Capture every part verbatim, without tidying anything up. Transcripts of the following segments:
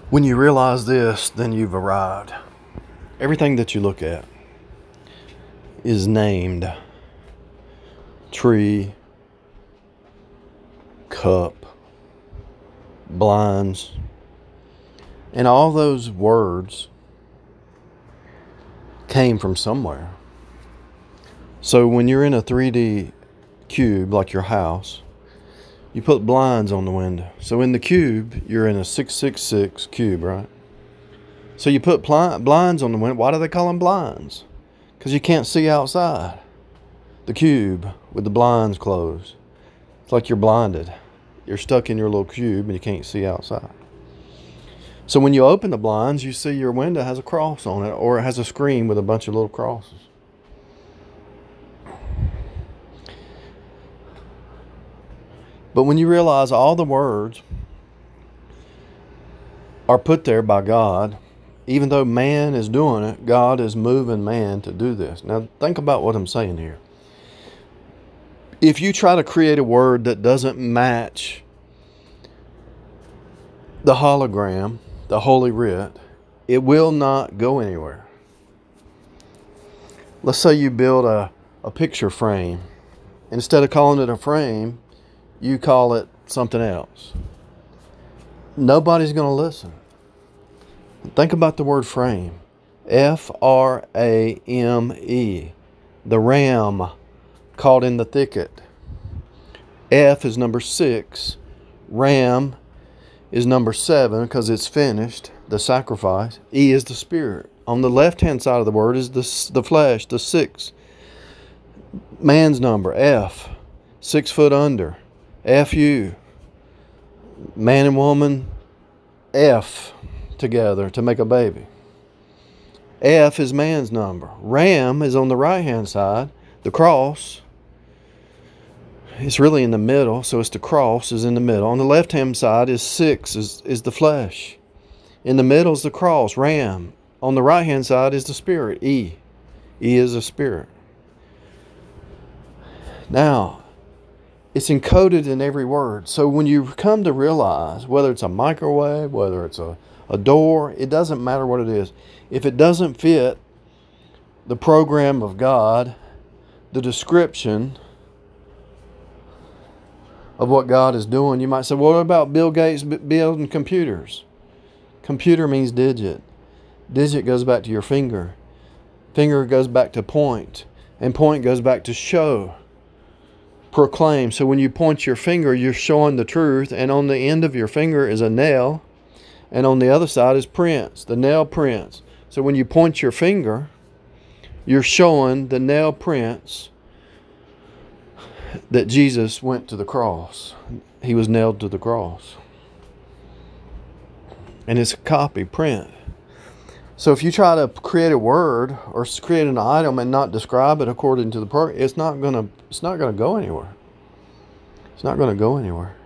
When you realize this, then you've arrived. Everything that you look at is named tree, cup, blinds, and all those words came from somewhere. So when you're in a three D cube like your house, you put blinds on the window. So in the cube, you're in a six six six cube, right? So you put pli- blinds on the window. Why do they call them blinds? Because you can't see outside the cube with the blinds closed. It's like you're blinded. You're stuck in your little cube and you can't see outside. So when you open the blinds, you see your window has a cross on it, or it has a screen with a bunch of little crosses. But when you realize all the words are put there by God, even though man is doing it, God is moving man to do this. Now think about what I'm saying here. If you try to create a word that doesn't match the hologram, the Holy Writ, it will not go anywhere. Let's say you build a, a picture frame. Instead of calling it a frame, you call it something else. Nobody's going to listen. Think about the word frame. F R A M E. The ram caught in the thicket. F is number six. Ram is number seven because it's finished, the sacrifice. E is the spirit. On the left-hand side of the word is the, the flesh, the six. Man's number, F. Six foot under. F U. Man and woman, F together to make a baby. F is man's number. Ram is on the right-hand side. The cross, it's really in the middle, so it's the cross is in the middle. On the left-hand side is six, is, is the flesh. In the middle is the cross, ram. On the right-hand side is the spirit, E. E is a spirit. Now, it's encoded in every word. So when you come to realize, whether it's a microwave, whether it's a, a door, it doesn't matter what it is. If it doesn't fit the program of God, the description of what God is doing, you might say, well, what about Bill Gates building computers? Computer means digit. Digit goes back to your finger. Finger goes back to point. And point goes back to show. Proclaim. So when you point your finger, you're showing the truth. And on the end of your finger is a nail. And on the other side is prints. The nail prints. So when you point your finger, you're showing the nail prints that Jesus went to the cross. He was nailed to the cross. And it's a copy, print. So if you try to create a word or create an item and not describe it according to the program, it's not gonna it's not gonna go anywhere. It's not gonna go anywhere.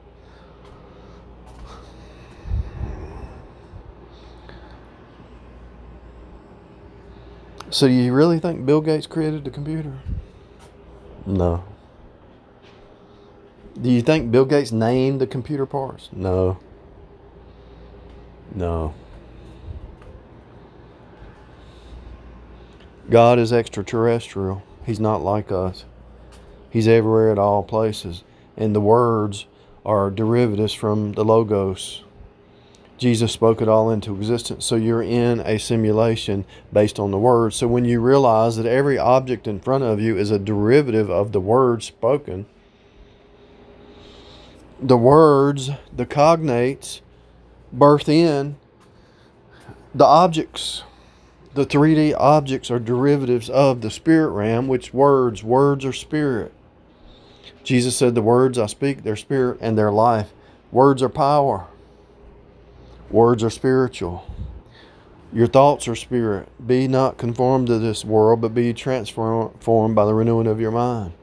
So do you really think Bill Gates created the computer? No. Do you think Bill Gates named the computer parts? No. No. God is extraterrestrial. He's not like us. He's everywhere at all places. And the words are derivatives from the Logos. Jesus spoke it all into existence. So you're in a simulation based on the words. So when you realize that every object in front of you is a derivative of the words spoken, the words, the cognates, birth in the objects. The three D objects are derivatives of the spirit realm, which words, words are spirit. Jesus said, the words I speak, they're spirit and they're life. Words are power. Words are spiritual. Your thoughts are spirit. Be not conformed to this world, but be transformed by the renewing of your mind.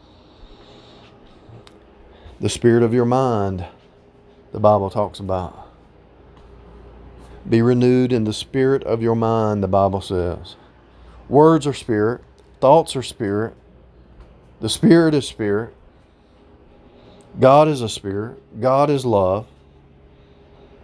The spirit of your mind, the Bible talks about. Be renewed in the spirit of your mind, the Bible says. Words are spirit. Thoughts are spirit. The spirit is spirit. God is a spirit. God is love.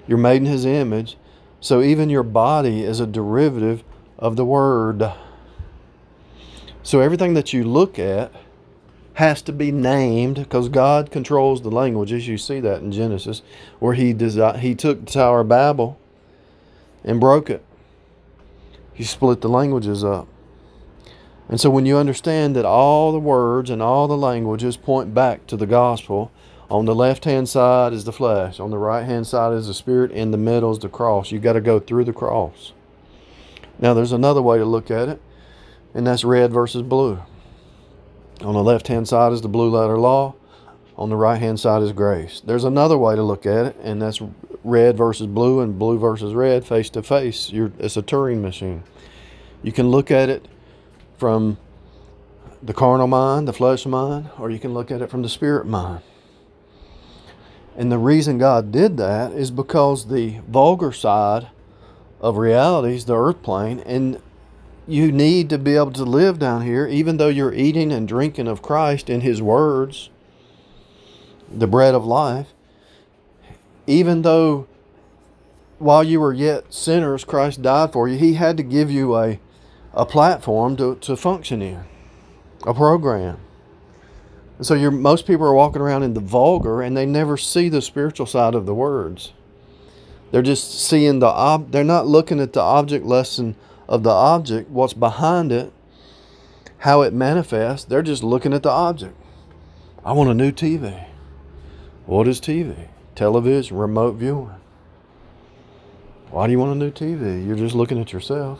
You're made in His image. So even your body is a derivative of the Word. So everything that you look at has to be named, because God controls the languages. You see that in Genesis, where He desi- He took the Tower of Babel and broke it. He split the languages up. And so when you understand that all the words and all the languages point back to the gospel, on the left-hand side is the flesh, on the right-hand side is the spirit, in the middle is the cross. You got to go through the cross. Now there's another way to look at it, and that's red versus blue. On the left-hand side is the blue letter law. On the right-hand side is grace. There's another way to look at it, and that's red versus blue and blue versus red, face to face. You're, it's a Turing machine. You can look at it from the carnal mind, the flesh mind, or you can look at it from the spirit mind. And the reason God did that is because the vulgar side of reality is the earth plane, and you need to be able to live down here, even though you're eating and drinking of Christ in His words, the bread of life. Even though while you were yet sinners, Christ died for you, He had to give you a, a platform to, to function in, a program. And so you're, most people are walking around in the vulgar, and they never see the spiritual side of the words. They're just seeing the, ob- they're not looking at the object lesson of the object, what's behind it, how it manifests. They're just looking at the object. I want a new T V. What is T V? Television, remote viewing. Why do you want a new T V? You're just looking at yourself.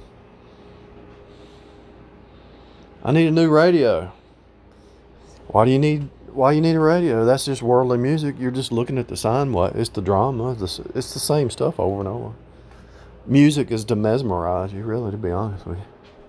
I need a new radio. Why do you need why you need a radio? That's just worldly music. You're just looking at the sine wave. It's the drama. It's the, it's the same stuff over and over. Music is to mesmerize you, really, to be honest with you.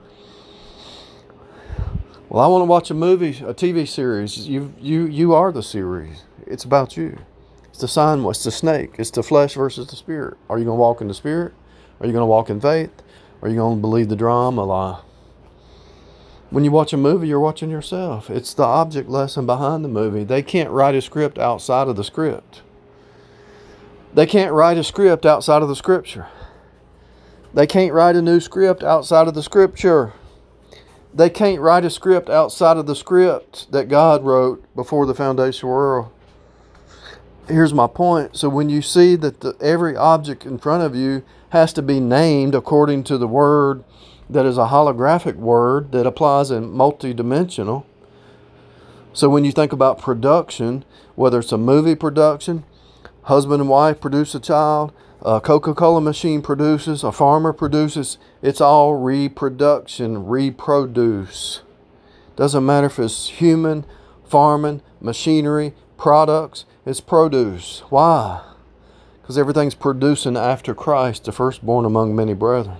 Well, I want to watch a movie, a T V series. You you you are the series. It's about you. It's the sign. It's the snake. It's the flesh versus the spirit. Are you going to walk in the spirit? Are you going to walk in faith? Or are you going to believe the drama lie? When you watch a movie, you're watching yourself. It's the object lesson behind the movie. They can't write a script outside of the script. They can't write a script outside of the scripture. They can't write a new script outside of the scripture. They can't write a script outside of the script that God wrote before the foundation of the world. Here's my point. So when you see that the, every object in front of you has to be named according to the word that is a holographic word that applies in multidimensional. So when you think about production, whether it's a movie production, husband and wife produce a child, a Coca-Cola machine produces, a farmer produces, it's all reproduction, reproduce. Doesn't matter if it's human, farming, machinery, products, it's produce. Why? Because everything's producing after Christ, the firstborn among many brethren.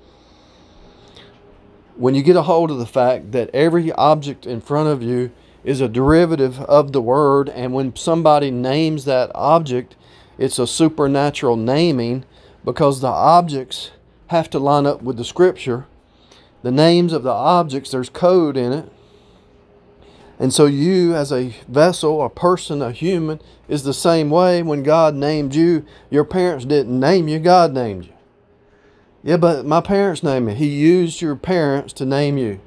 When you get a hold of the fact that every object in front of you is a derivative of the word, and when somebody names that object, it's a supernatural naming, because the objects have to line up with the scripture. The names of the objects, there's code in it. And so you as a vessel, a person, a human, is the same way. When God named you, your parents didn't name you, God named you. Yeah, but my parents named me. He used your parents to name you.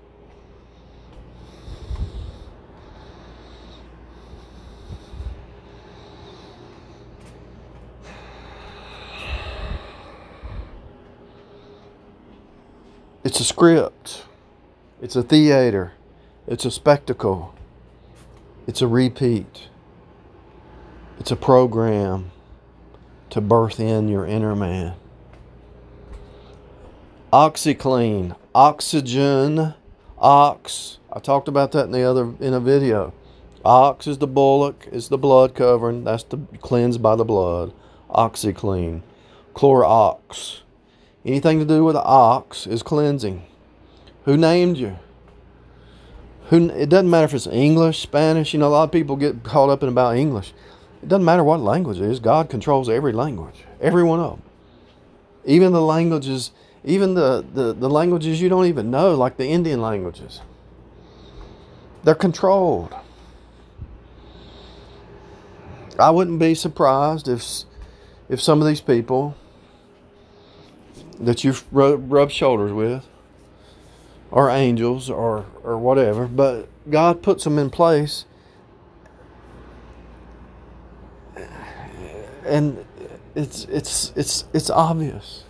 It's a script. It's a theater. It's a spectacle. It's a repeat. It's a program to birth in your inner man. OxyClean, oxygen, ox. I talked about that in the other in a video. Ox is the bullock, is the blood covering. That's the cleansed by the blood. OxyClean, Clorox. Anything to do with the ox is cleansing. Who named you? Who? It doesn't matter if it's English, Spanish. You know, a lot of people get caught up in about English. It doesn't matter what language it is. God controls every language, every one of them. Even the languages. Even the, the, the languages you don't even know, like the Indian languages. They're controlled. I wouldn't be surprised if if some of these people that you've rubbed shoulders with are angels or, or whatever, but God puts them in place, and it's it's it's it's obvious.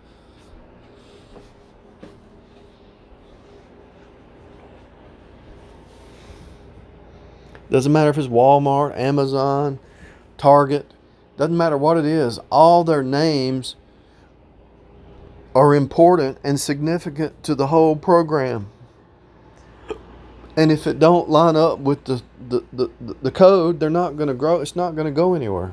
Doesn't matter if it's Walmart, Amazon, Target, doesn't matter what it is, all their names are important and significant to the whole program. And if it don't line up with the, the, the, the code, they're not going to grow. It's not going to go anywhere.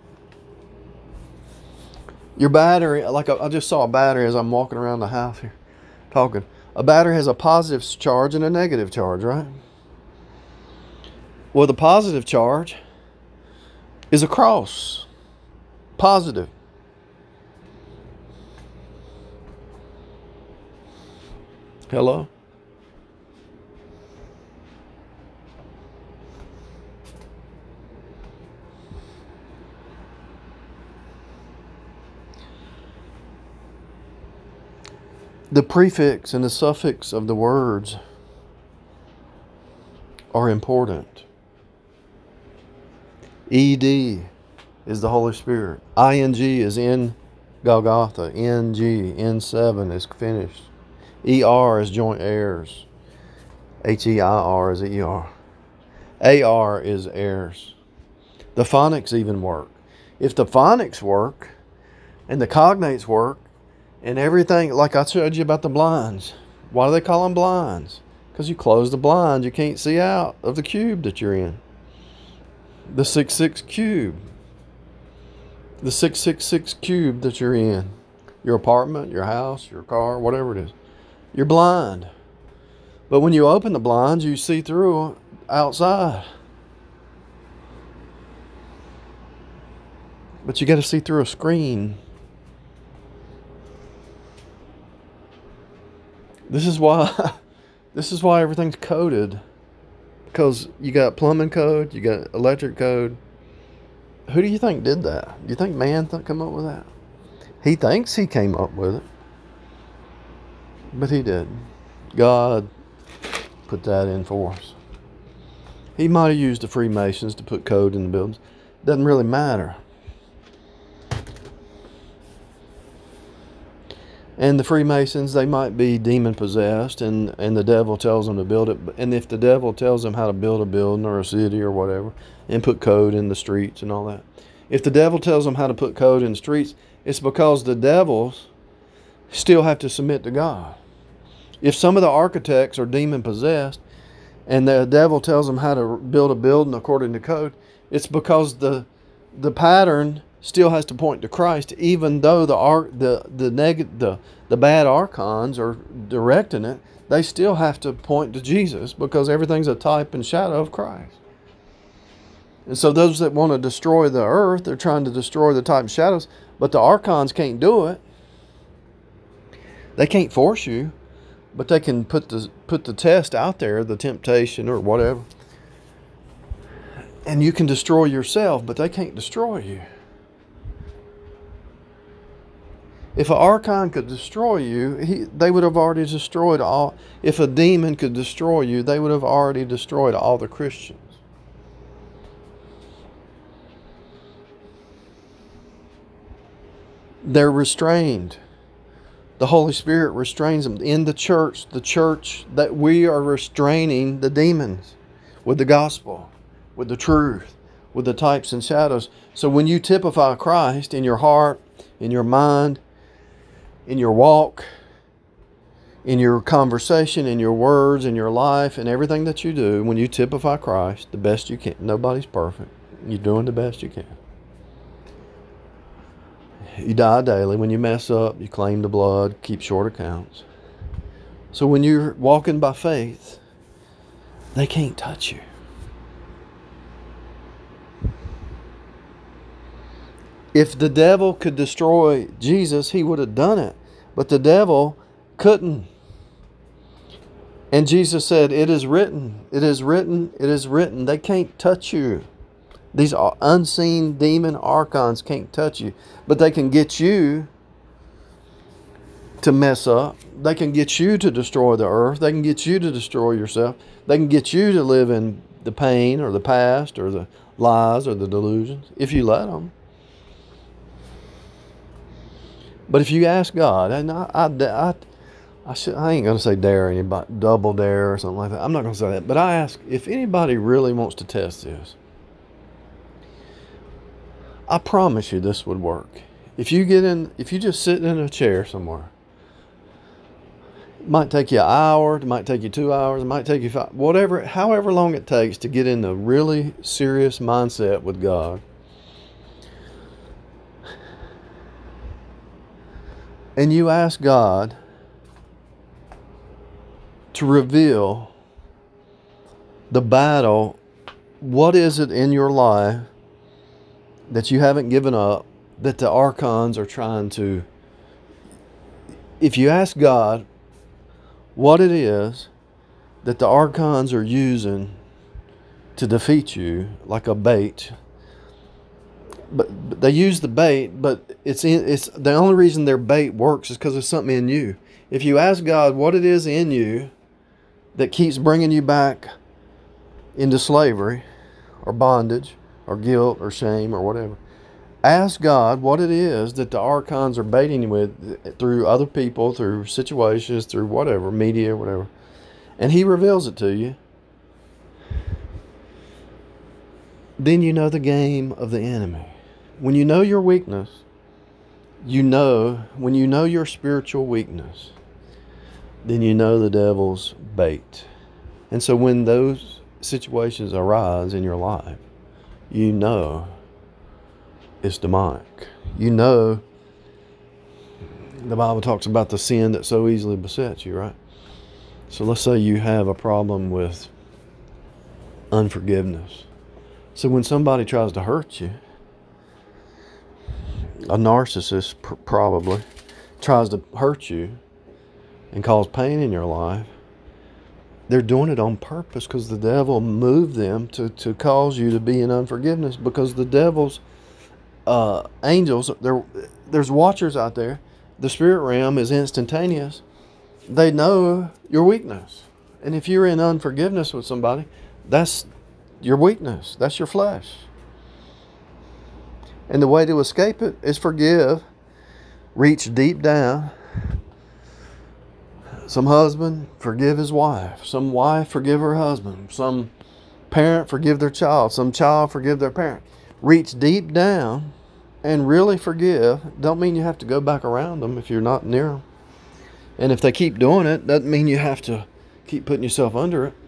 Your battery, like I just saw a battery as I'm walking around the house here talking. A battery has a positive charge and a negative charge, right? Well, the positive charge is a cross. Positive. Hello? The prefix and the suffix of the words are important. E D is the Holy Spirit. I N G is in Golgotha. N G, N seven is finished. E R is joint heirs. H E I R is E R. A R is heirs. The phonics even work. If the phonics work and the cognates work and everything, like I showed you about the blinds. Why do they call them blinds? Because you close the blinds, you can't see out of the cube that you're in. The six six cube. The six six six cube that you're in. Your apartment, your house, your car, whatever it is. You're blind. But when you open the blinds, you see through outside. But you got to see through a screen. This is why this is why everything's coded. Because you got plumbing code, you got electric code. Who do you think did that? Do you think man th- come up with that? He thinks he came up with it. But he didn't. God put that in for us. He might have used the Freemasons to put code in the buildings. Doesn't really matter. And the Freemasons, they might be demon possessed, and, and the devil tells them to build it. And if the devil tells them how to build a building or a city or whatever, and put code in the streets and all that. If the devil tells them how to put code in the streets, it's because the devils still have to submit to God. If some of the architects are demon possessed, and the devil tells them how to build a building according to code, it's because the the pattern still has to point to Christ, even though the arc, the the neg- the the bad archons are directing it. They still have to point to Jesus because everything's a type and shadow of Christ. And so those that want to destroy the earth, they're trying to destroy the type and shadows, but the archons can't do it. They can't force you, but they can put the put the test out there, the temptation or whatever, and you can destroy yourself, but they can't destroy you. If an archon could destroy you, he, they would have already destroyed all. If a demon could destroy you, they would have already destroyed all the Christians. They're restrained. The Holy Spirit restrains them. In the church, the church, that we are restraining the demons with the gospel, with the truth, with the types and shadows. So when you typify Christ in your heart, in your mind, in your walk, in your conversation, in your words, in your life, and everything that you do, when you typify Christ the best you can. Nobody's perfect. You're doing the best you can. You die daily. When you mess up, you claim the blood, keep short accounts. So when you're walking by faith, they can't touch you. If the devil could destroy Jesus, he would have done it. But the devil couldn't. And Jesus said, it is written, it is written, it is written. They can't touch you. These unseen demon archons can't touch you, but they can get you to mess up. They can get you to destroy the earth. They can get you to destroy yourself. They can get you to live in the pain or the past or the lies or the delusions if you let them. But if you ask God, and I, I, I, I, should, I ain't going to say dare anybody, double dare or something like that. I'm not going to say that. But I ask, if anybody really wants to test this, I promise you this would work. If you get in, if you just sit in a chair somewhere, it might take you an hour, it might take you two hours, it might take you five, whatever, however long it takes to get in a really serious mindset with God. And you ask God to reveal the battle. What is it in your life that you haven't given up, that the archons are trying to... If you ask God what it is that the archons are using to defeat you, like a bait, but, but they use the bait, but it's in, it's the only reason their bait works is because there's something in you. If you ask God what it is in you that keeps bringing you back into slavery or bondage or guilt or shame or whatever, ask God what it is that the archons are baiting you with through other people, through situations, through whatever, media, whatever. And He reveals it to you. Then you know the game of the enemy. When you know your weakness, you know, when you know your spiritual weakness, then you know the devil's bait. And so when those situations arise in your life, you know it's demonic. You know, the Bible talks about the sin that so easily besets you, right? So let's say you have a problem with unforgiveness. So when somebody tries to hurt you, a narcissist pr- probably tries to hurt you and cause pain in your life, they're doing it on purpose because the devil moved them to, to cause you to be in unforgiveness, because the devil's uh, angels, there, there's watchers out there. The spirit realm is instantaneous. They know your weakness. And if you're in unforgiveness with somebody, that's your weakness. That's your flesh. And the way to escape it is forgive. Reach deep down. Some husband forgive his wife. Some wife forgive her husband. Some parent forgive their child. Some child forgive their parent. Reach deep down and really forgive. Don't mean you have to go back around them if you're not near them. And if they keep doing it, doesn't mean you have to keep putting yourself under it.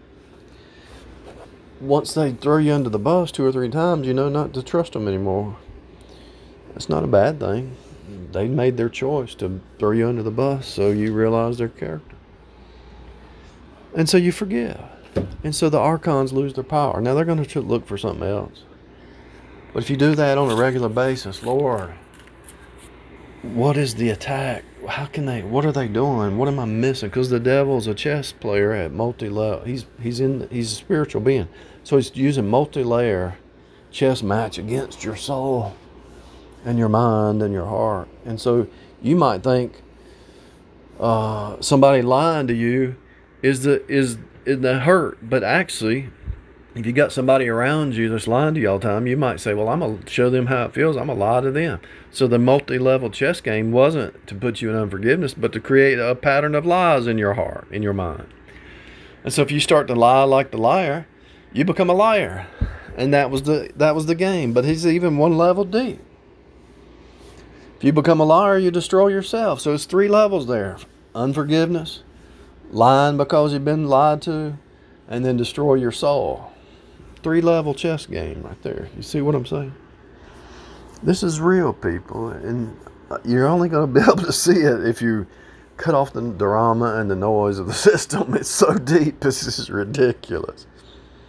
Once they throw you under the bus two or three times, you know not to trust them anymore. That's not a bad thing. They made their choice to throw you under the bus, so you realize their character. And so you forgive. And so the archons lose their power. Now they're going to look for something else. But if you do that on a regular basis, Lord, what is the attack? How can they, what are they doing? What am I missing? Because the devil's a chess player at multi-level. He's, he's, in, he's a spiritual being. So he's using multi-layer chess match against your soul and your mind and your heart. And so you might think uh, somebody lying to you is the is, is the hurt. But actually, if you got somebody around you that's lying to you all the time, you might say, well, I'm going to show them how it feels. I'm going to lie to them. So the multi-level chess game wasn't to put you in unforgiveness, but to create a pattern of lies in your heart, in your mind. And so if you start to lie like the liar, you become a liar. And that was the that was the game. But he's even one level deep. If you become a liar, you destroy yourself. So it's three levels there. Unforgiveness, lying because you've been lied to, and then destroy your soul. Three level chess game right there. You see what I'm saying? This is real, people. And you're only going to be able to see it if you cut off the drama and the noise of the system. It's so deep. This is ridiculous.